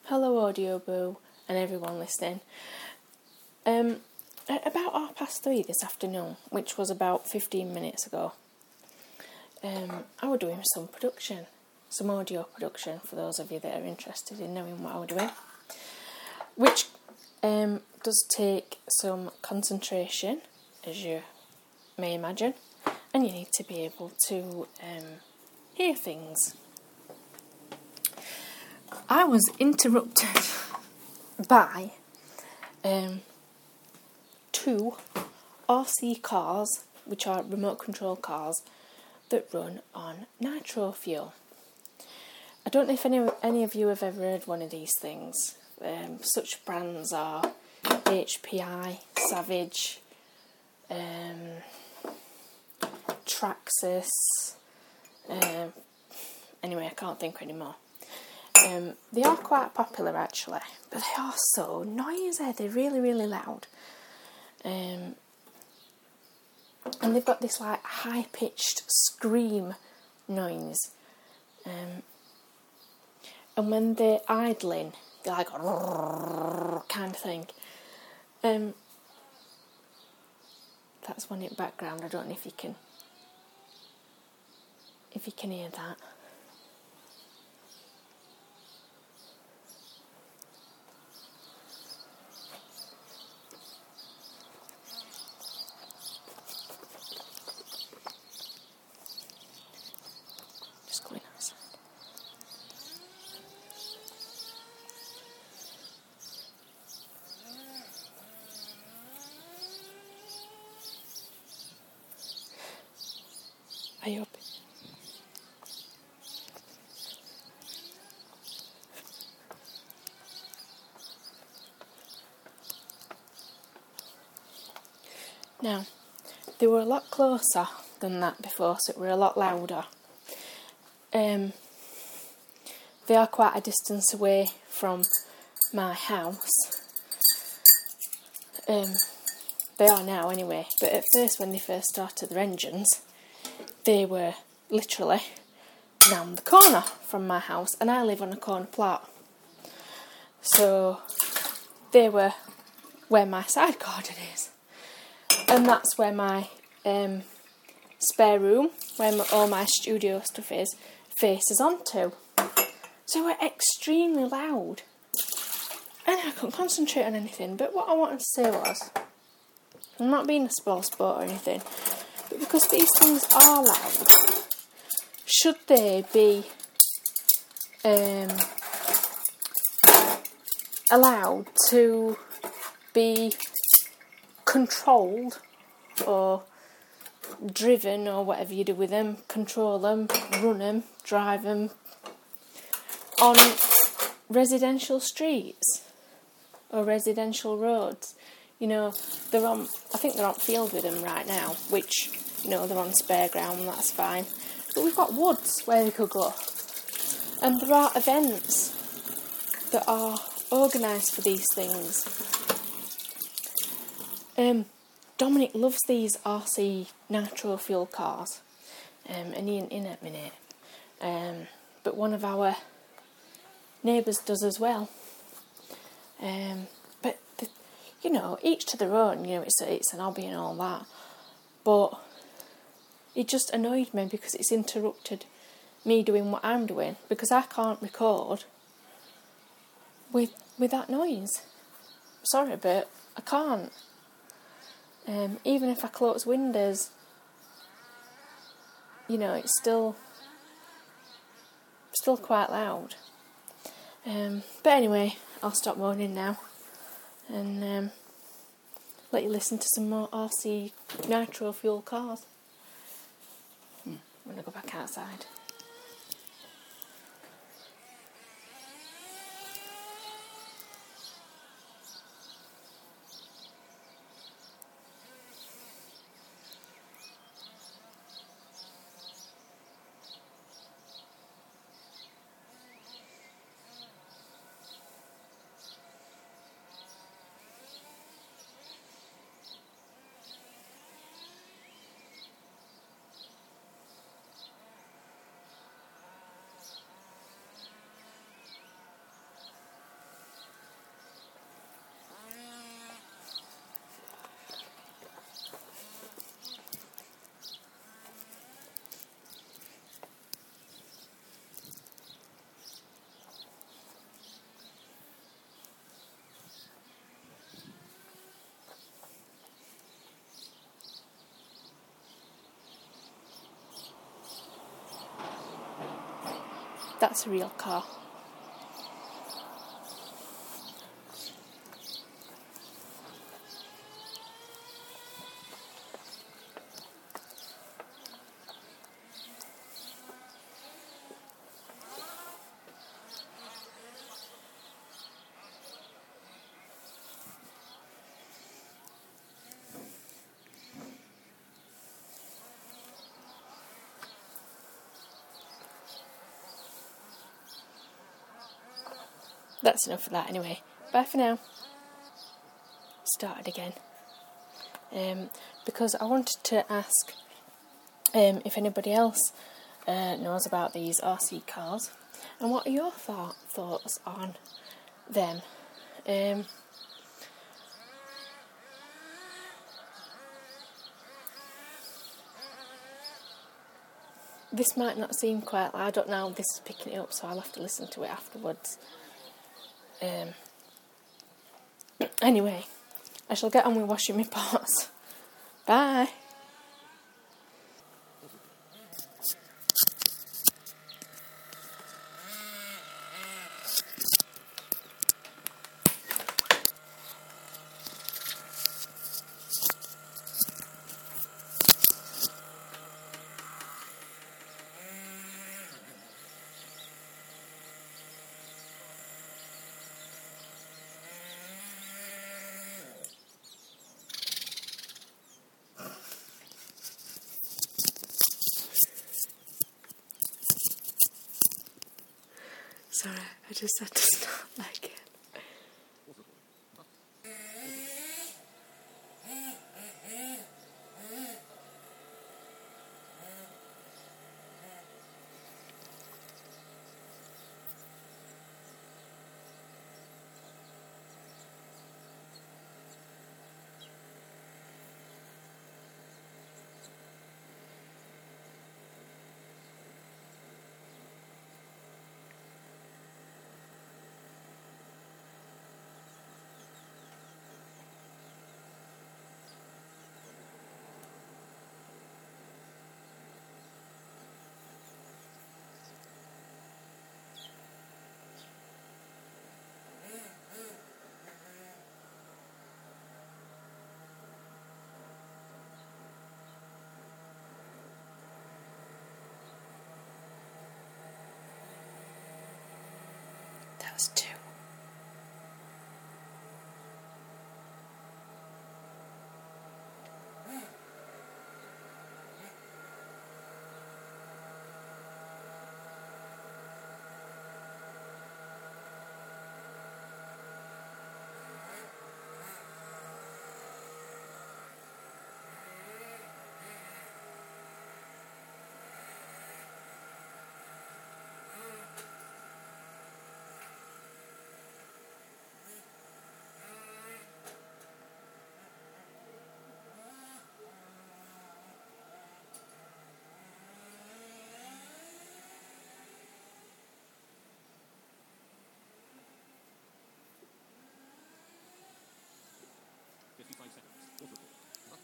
Hello Audio Boo and everyone listening. At about 3:30 this afternoon, which was about 15 minutes ago, I was doing some audio production for those of you that are interested in knowing what I was doing, which does take some concentration, as you may imagine, and you need to be able to hear things. I was interrupted by two RC cars, which are remote control cars, that run on nitro fuel. I don't know if any of you have ever heard one of these things. Such brands are HPI, Savage, Traxxas. Anyway, I can't think anymore. They are quite popular actually, but they are so noisy. They're really, really loud. And they've got this like high-pitched scream noise. And when they're idling, they're like kind of thing. That's one in the background. I don't know if you can hear that. Going outside. Are you up? Now, they were a lot closer than that before, so it were a lot louder. They are quite a distance away from my house. They are now anyway, but at first when they first started their engines, they were literally round the corner from my house, and I live on a corner plot. So they were where my side garden is, and that's where my spare room, where all my studio stuff is, faces onto. So we're extremely loud, and I couldn't concentrate on anything. But what I wanted to say was, I'm not being a spoil sport or anything, but because these things are loud, should they be allowed to be controlled or driven, or whatever you do with them, control them, run them, drive them on residential streets or residential roads? You know, I think they're on field with them right now, which, you know, they're on spare ground, that's fine. But we've got woods where they could go. And there are events that are organised for these things. Dominic loves these RC nitro fuel cars, and he ain't in at the minute. But one of our neighbours does as well. But you know, each to their own. You know, it's an hobby and all that. But it just annoyed me because it's interrupted me doing what I'm doing, because I can't record with that noise. Sorry, but I can't. Even if I close windows, you know, it's still quite loud. But anyway, I'll stop moaning now and let you listen to some more RC nitro fuel cars. I'm going to go back outside. That's a real car. That's enough of that anyway. Bye for now. Started again. Because I wanted to ask if anybody else knows about these RC cars, and what are your thoughts on them? This might not seem quite, I don't know, this is picking it up, so I'll have to listen to it afterwards. Anyway, I shall get on with washing my pots. Bye. Sorry, I just had to stop again. That was too